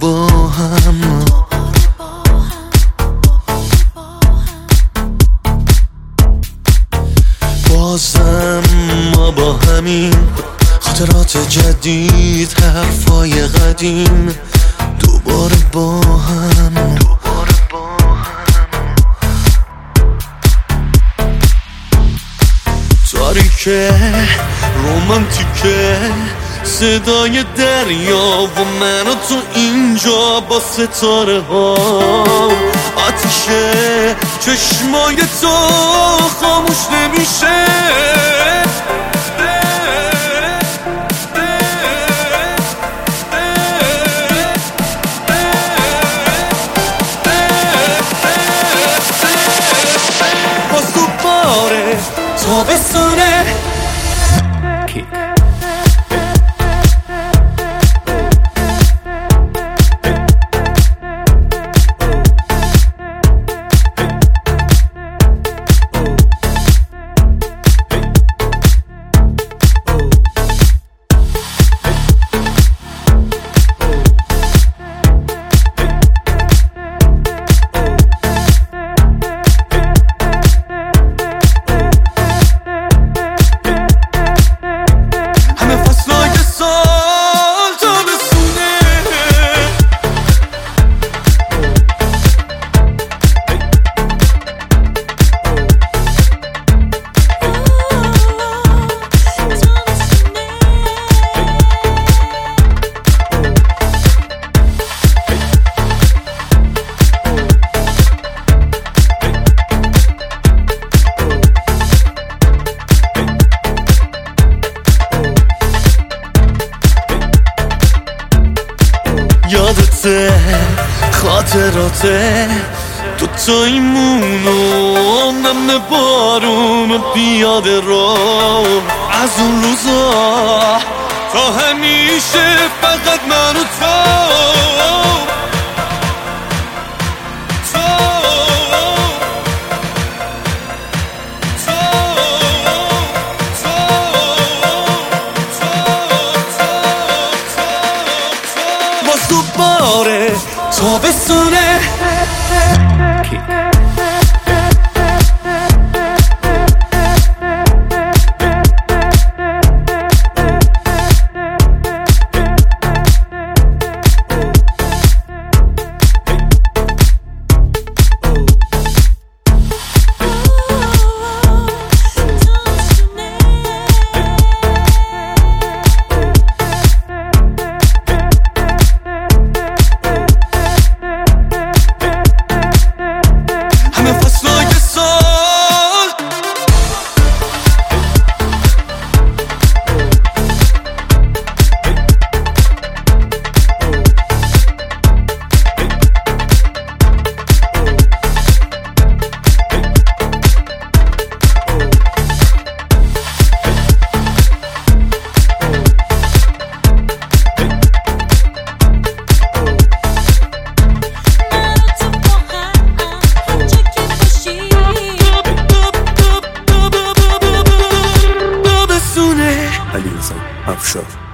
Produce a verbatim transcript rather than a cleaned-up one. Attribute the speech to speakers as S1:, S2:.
S1: با هم، بازم ما با همین خاطرات جدید، حرفای قدیم، دوباره با هم. تاریکه رومانتیکه، صدای دریا و من و تو اینجا با ستاره ها، آتیشه چشمای تو خاموش نمیشه. باز دوباره تابستونه یادته خاطراته تو تایمون و نم بارون و پیاده رو، از اون روزا تا همیشه فقط من و تو. دوباره تابستونه
S2: علیرضا افشار.